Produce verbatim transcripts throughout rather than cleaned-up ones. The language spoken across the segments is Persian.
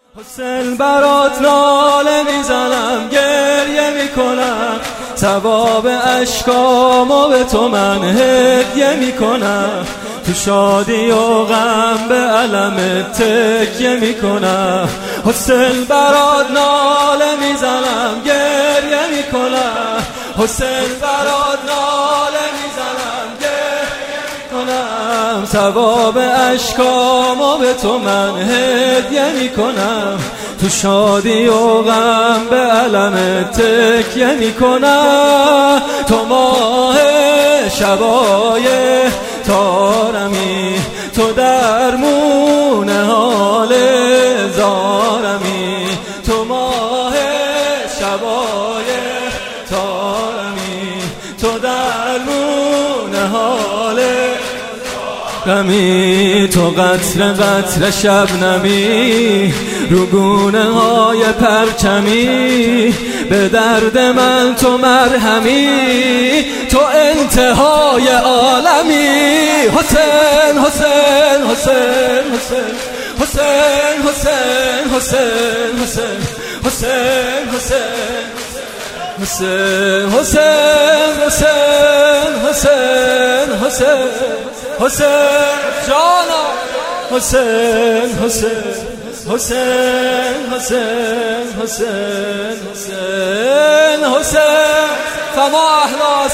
حسین برات ناله میزنم، گریه میکنم، ثواب اشکامو به تو من هدیه میکنم، تو شادی و غم به علم تکیه میکنم. حسین برات ناله میزنم، گریه میکنم، حسین برات ناله میزنم، گریه میکنم، ثواب اشکامو به تو من هدیه میکنم، تو شادی و غم به علم تکیه میکنم. تو ماه شبای تارمی، تو درمون حال زارمی، تو ماه شبای تارمی، تو درمون حال غمی، تو قطر قطر شبنمی، رو گونه های پرچمی، به درد من تو مرهمی، تو انتهای عالمی. حسین حسین حسین حسین حسین حسین حسین حسین حسین حسین حسین حسین حسین حسین حسین حسین جانا، حسین حسین حسین حسین حسین حسین حسین فما احلاس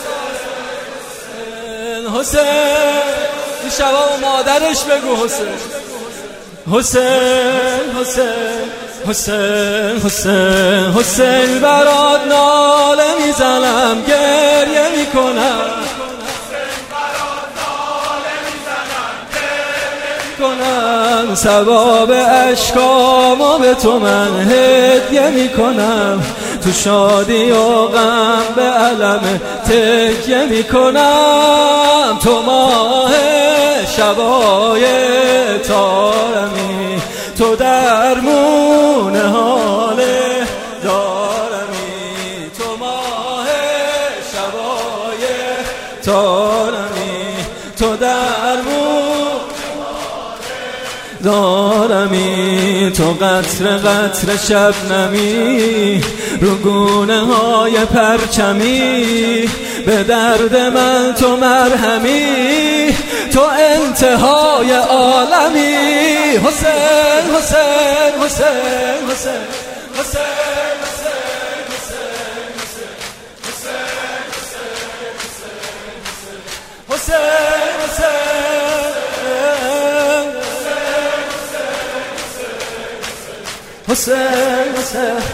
حسین حسین این شبا و مادرش بگو حسین حسین حسین حسین حسین حسین برات ناله میزنم، گریه میکنم، کنم، ثواب اشکامو به تو من هدیه میکنم، تو شادی و غم به علم تکیه میکنم. تو ماه شبای تارمی، تو درمون حال دارمی، تو ماه شبای تارمی، تو درمون دارمی، تو قطر قطر شبنمی، رو گونه های پرچمی، به درد من تو مرهمی، تو انتهای عالمی. حسین حسین حسین حسین حسین حسین حسین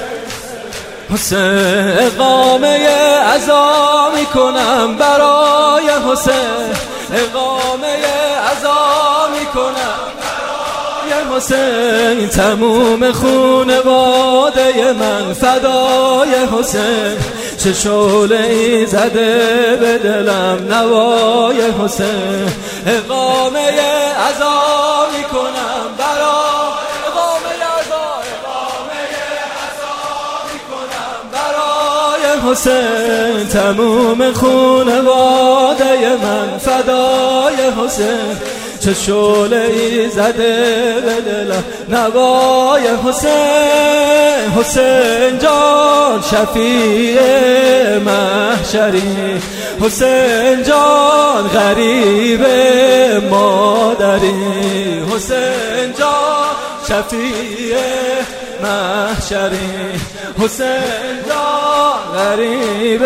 حسین اقامه عزا میکنم برای حسین، اقامه عزا میکنم برای حسین، تموم خونواده من فدای حسین، چه شعله‌ای زده به دلم نوای حسین. اقامه عزا میکنم برای حسین، تموم خونواده من فدای حسین، چه شعله‌ای زده به دلم نوای حسین. حسین جان شفیع محشری، حسین جان غریب مادری، حسین جان شفیع محشری، حسین جان غریب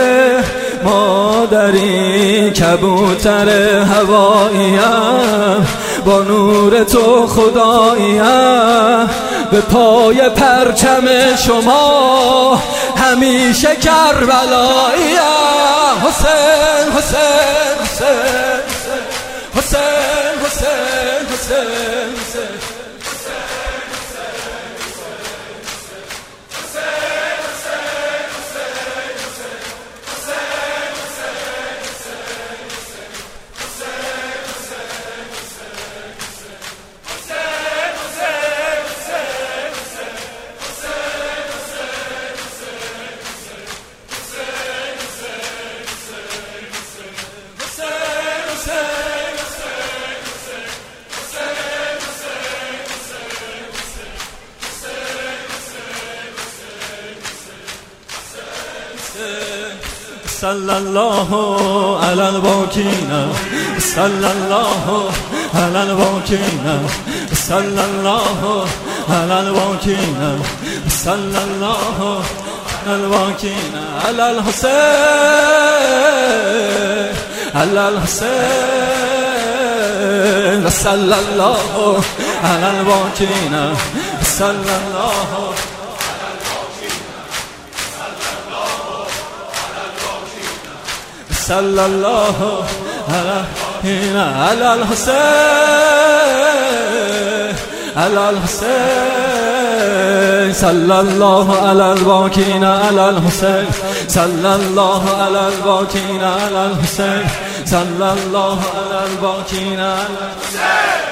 مادری، کبوتر هواییم با نور تو خداییم، به پای پرچم شما همیشه کربلاییم. حسین حسین حسین حسین حسین حسین حسین صلی الله علی الباکین صلی الله علی الباکین صلی الله علی الباکین صلی الله علی الباکین علی الحسین علی الحسین صلی الله علی الباکین صلی الله صلی الله علی علی الحسین علی الحسین صلی الله علی الباکین علی الحسین صلی الله علی الباکین علی الحسین صلی الله علی الباکین علی الحسین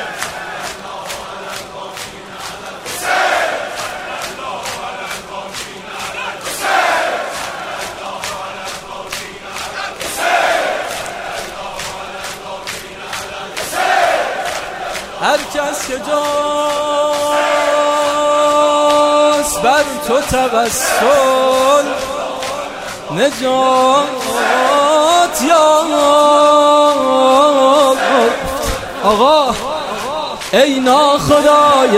هر کس که جاست بر تو توسل نجات یافت آقا ای ناخدای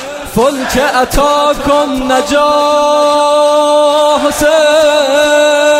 فلک عطا کن نجات